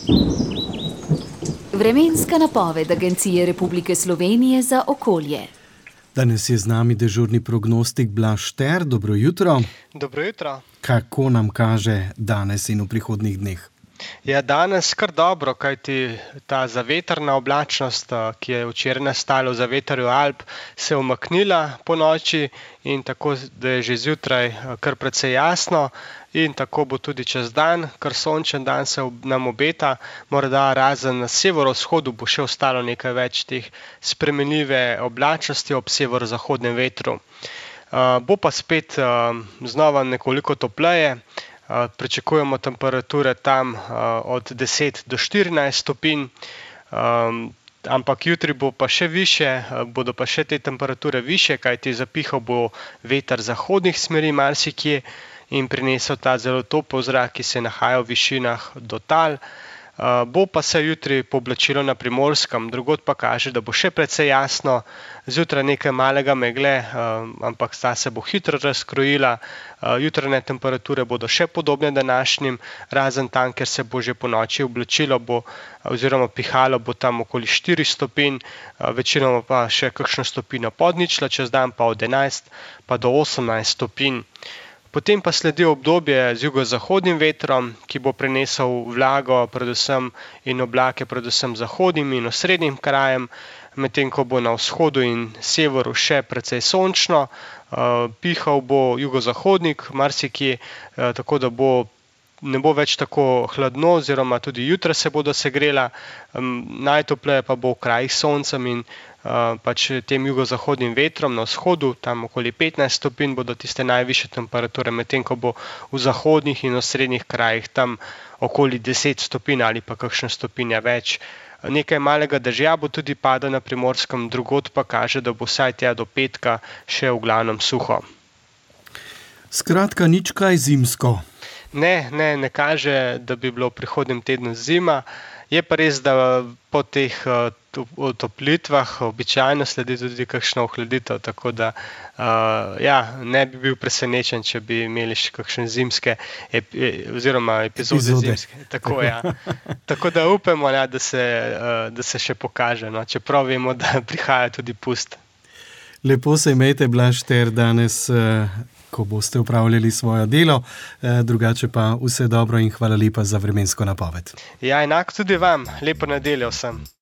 Vremenska napoved Agencije Republike Slovenije za okolje. Danes je z nami dežurni prognostik Blaž Šter. Dobro jutro. Dobro jutro. Kako nam kaže danes in v prihodnjih dneh? Ja, danes kar dobro, kajti ta zavetrna oblačnost, ki je včeraj nastala v zavetrju Alp, se je umaknila po noči in tako, da je že zjutraj kar precej jasno in tako bo tudi čez dan, kar sončen dan se nam obeta, morda razen na severovzhodu bo še ostalo nekaj več teh spremenljive oblačnosti ob severozahodnem vetru. Bo pa spet znova nekoliko topleje. Pričakujemo temperature tam od 10 do 14 stopinj, ampak jutri bo pa še više, bodo pa še te temperature više, kajti zapihal bo veter zahodnih smeri marsikje in prinesel ta zelo topel zrak, ki se nahaja v višinah do tal. Bo pa se jutri pooblačilo na Primorskem, drugod pa kaže, da bo še precej jasno, zjutraj nekaj malega megle, ampak ta se bo hitro razkrojila. Jutranje temperature bodo še podobne današnjim, razen tam, ker se bo že po noči oblačilo oziroma pihalo bo tam okoli 4 stopinj, večinoma pa še kakšno stopinjo pod ničlo, čez dan pa od 11 pa do 18 stopinj. Potem pa sledi obdobje z jugozahodnim vetrom, ki bo prinesel vlago predvsem in oblake predvsem zahodnim in osrednjim krajem, medtem ko bo na vzhodu in severu še precej sončno, pihal bo jugozahodnik marsikje, tako da ne bo več tako hladno oziroma tudi jutra se bodo segrela, najtopleje pa bo v krajih s soncem in pač tem jugozahodnim vetrom na vzhodu, tam okoli 15 stopinj bodo tiste najvišje temperature, medtem ko bo v zahodnih in osrednjih krajih tam okoli 10 stopinj ali pa kakšna stopinja več. Nekaj malega dežja bo tudi padlo na Primorskem, drugod pa kaže, da bo vsaj tja do petka še v glavnem suho. Skratka, nič kaj zimsko. Ne kaže, da bi bilo v prihodnjem tednu zima. Je pa res, da po teh otoplitvah običajno sledi tudi kakšna ohladitev, tako da ne bi bil presenečen, če bi imeli še kakšne zimske oziroma epizode zimske. Tako da upamo, da se še pokaže, čeprav vemo, da prihaja tudi pust. Lepo se imejte, Blaž Šter, danes, ko boste upravljali svoje delo, drugače pa vse dobro in hvala lepa za vremensko napoved. Ja, enako tudi vam. Lepo nedeljo vsem.